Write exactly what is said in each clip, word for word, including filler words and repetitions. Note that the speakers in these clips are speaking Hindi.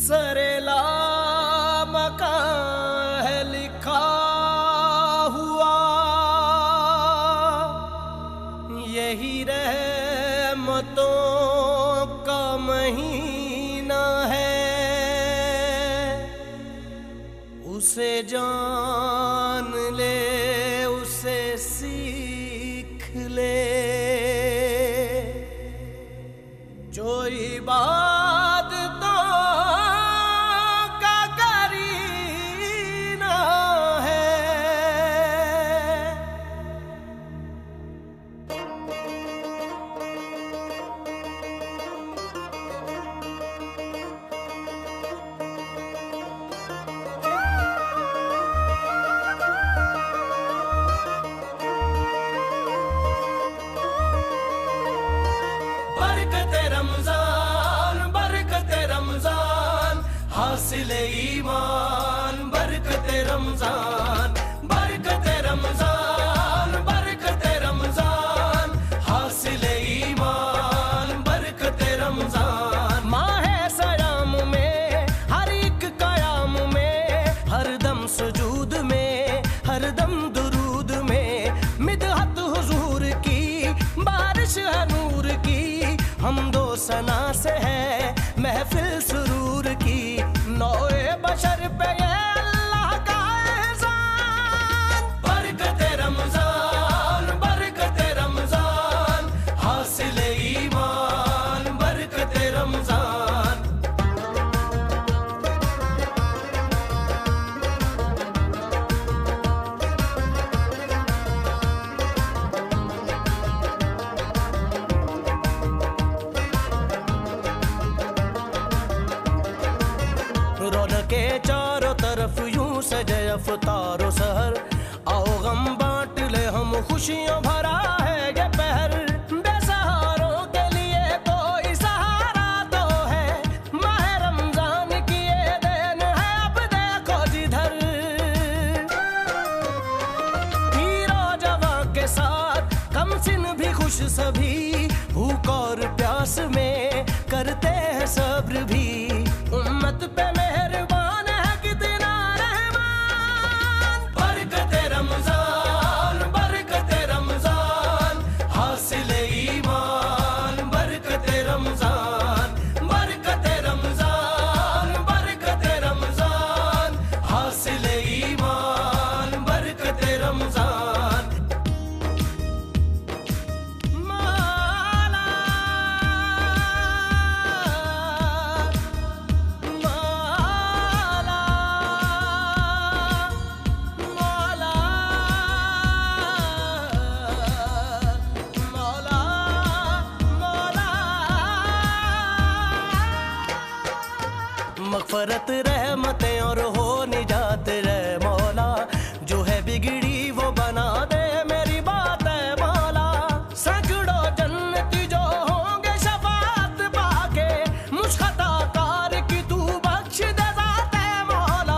सरेला मकान है लिखा हुआ, यही रहमतों का महीना है। उसे जान ले, उसे सीख ले, जो इबादतों का करीना है। बरकत रमजान, बरकत रमजान, हासिल ईमान, बरकत रमजान, बरकत रमजान, बरकत रमजान, हासिल ईमान, बरकत रमजान। माहे सयाम में, हर एक कयाम में, हर दम सुजूद में, हर दम दुरूद में, मिदहत हुजूर की बारिश है नूर की। हम दो सना से है महफिल सुरूर की, नौए बशर पे ये अल्लाह का एहसान। बरकत रमजान, बरकत रमजान, हासिल ईमान, बरकत रमजान। रौनके चारों तरफ यूं सजे अफ्तारो सहर, आओ गम बांट ले हम खुशियों भरा है ये पहर। बेसहारों के लिए कोई सहारा तो है, माह रमजान की ये देन है अब देखो जिधर। हीरो जवां के साथ कम सिन भी खुश सभी, भूख और प्यास में करते हैं सब्र भी। उम्मत पे मेहरबान है कितना रहमान। बरकत रमजान, बरकत रमजान, हासिल ईमान, बरकत रमजान, बरकत रमजान, बरकत रमजान, हासिल ईमान, बरकत रमजान। मगफरत रहमतें और हो निजात रह मौला, जो है बिगड़ी वो बना दे मेरी बात है मौला। सैकड़ों जन्नती जो होंगे शफाअत पाके, मुझ खताकार की तू बख्श दे ज़ात है मौला।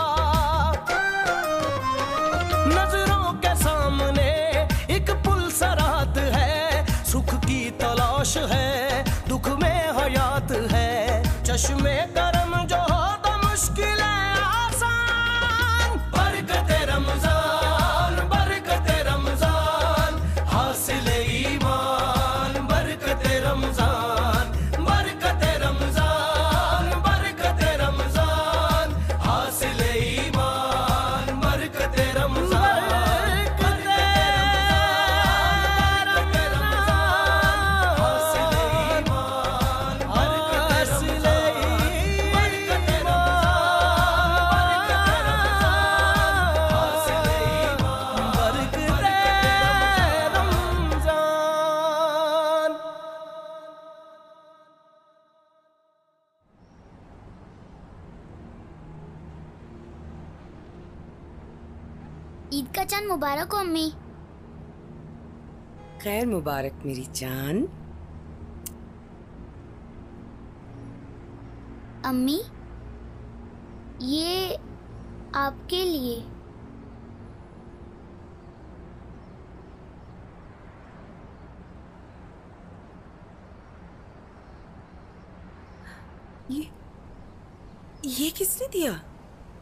नजरों के सामने एक पुल सरात है, सुख की तलाश है, दुख में हयात है। चश्मे करम जो हो तो मुश्किल है आसान। बरकत रमजान, बरकत रमजान, हासिल ईमान, बरकत रमजान, बरकत रमजान, बरकत रमजान, हासिल ईमान, बरकत रमजान। ईद का चांद मुबारक हो अम्मी। खैर मुबारक मेरी जान। अम्मी, ये आपके लिए। ये ये किसने दिया?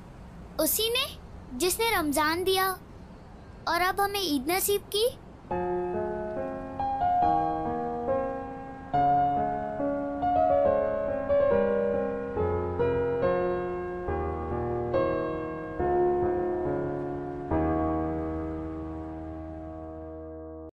उसी ने जिसने रमजान दिया और अब हमें ईद नसीब की।